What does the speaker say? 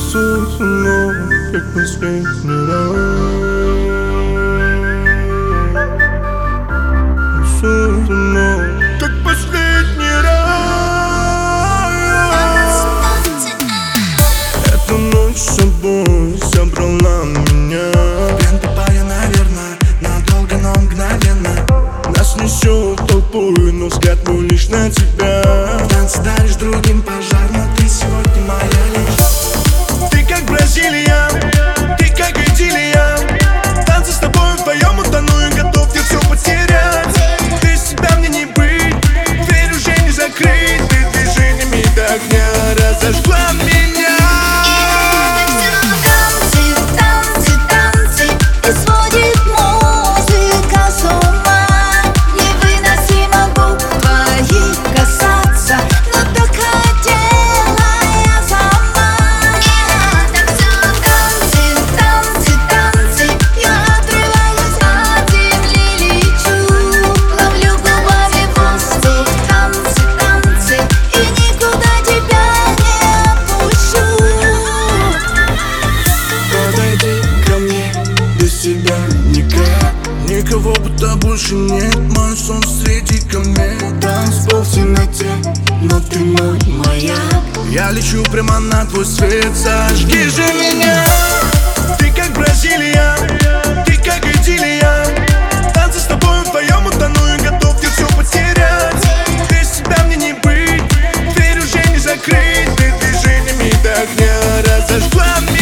Танцуй со мной, как последний раз. Танцуй со мной, как последний раз. Эту ночь с собой собрала меня. Плен попали, наверное, надолго, но мгновенно. Нас несет толпой, но взгляд мой лишь на тебя. Танцы даришь другим пожар, но ты сегодня моя лишь. Ты как Бразилия, ты как идиллия. Танцы с тобой вдвоем утону и готов я все потерять. Без тебя мне не быть, дверь уже не закрыть. Ты движениями до огня разожгла меня. Никого будто больше нет, мой сон среди комет. Танцпол в темноте, но ты мой маяк. Я лечу прямо на твой свет, зажги же меня. Ты как Бразилия, ты как идиллия. Танцы с тобой вдвоем утону и готов я все потерять. Без тебя мне не быть, дверь уже не закрыть. Ты движениями до огня разожгла меня.